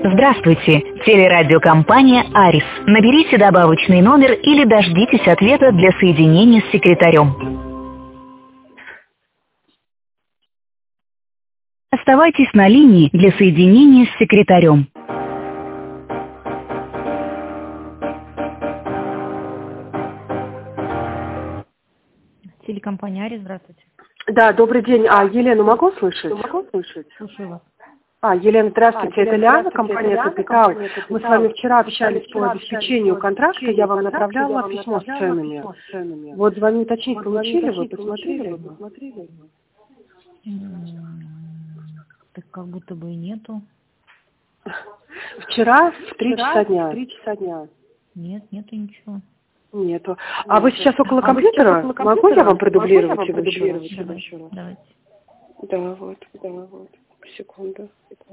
Здравствуйте, телерадиокомпания «Арис». Наберите добавочный номер или дождитесь ответа для соединения с секретарем. Оставайтесь на линии для соединения с секретарем. Телекомпания «Арис», здравствуйте. Да, добрый день. Елену могу слышать? Слушаю вас. Елена, здравствуйте. Это Лиана, компания «Капитал». Мы с вами вчера общались по обеспечению контракта. Я вам направляла письмо с ценами. Вот звоню уточнить, получили вы? Посмотрели? Так как будто бы и нету. Вчера в 3 часа дня. Нет, нету ничего. Нету. А вы сейчас около компьютера? Могу я вам продублировать его еще раз? Давайте. Да, вот. Секунду.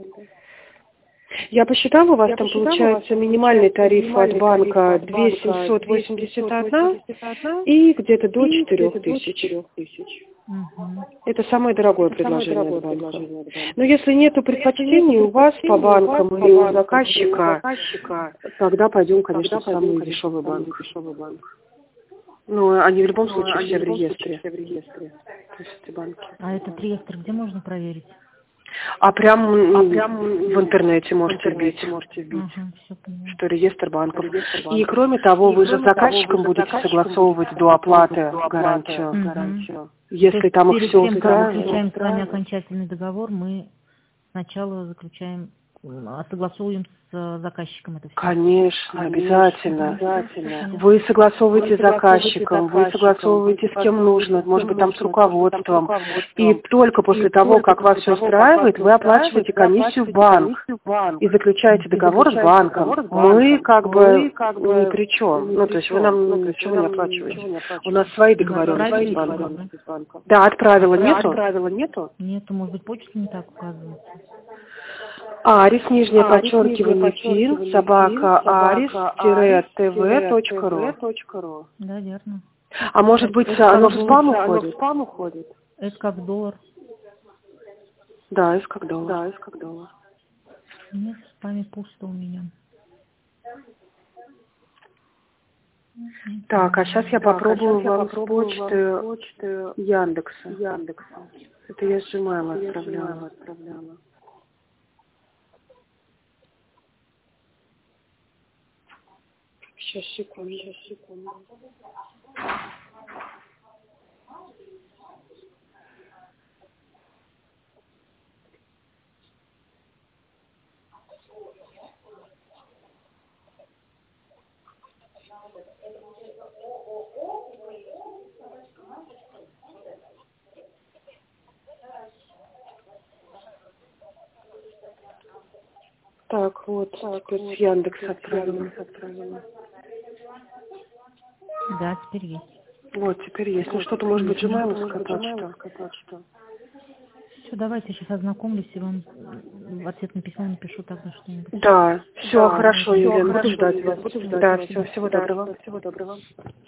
Я посчитала, у вас там получается минимальный тариф от банка 2781 и где-то до 4000. Это самое дорогое предложение от банка. Но если нету предпочтений у вас по банкам или у заказчика, тогда пойдем, конечно, в самый дешевый банк. Ну, они в любом случае все в реестре. То есть эти банки. А этот реестр где можно проверить? Прям в интернете можете вбить, что реестр банков. И кроме того, вы же с заказчиком будете согласовывать до оплаты гарантию. Если там их все устраивает. Мы заключаем с вами окончательный договор, мы сначала согласуем с заказчиком это все. Конечно, обязательно. Вы согласовываете с заказчиком, вы согласовываете с кем нужно, может быть, там с руководством. И только после того, как вас все устраивает, вы оплачиваете комиссию в банк и заключаете договор с банком. Мы как бы ни при чем. Ну, то есть вы нам ничего не оплачиваете. У нас свои договоренности с банком. Да, отправила. Нету? Нету, может быть, почта не так указывается. Арис, нижнее подчеркивание, ФИН, собака, aris-tv.ru. Да, верно. А может быть, оно в спам уходит? Это как доллар. Да, это как доллар. Нет, в спаме пусто у меня. Так, а сейчас я попробую вам с почты Яндекса. Это я с Gmail отправляла. Сейчас, секунду. Так, вот, теперь с Яндекса отправила. Да, теперь есть. Вот, теперь есть. Ну, что-то, может быть, Gmail-овская почта. Все, давайте сейчас ознакомлюсь и вам в ответ на письмо напишу тогда что-нибудь. Да, все, хорошо, Елена, буду ждать вас. Да, всего доброго.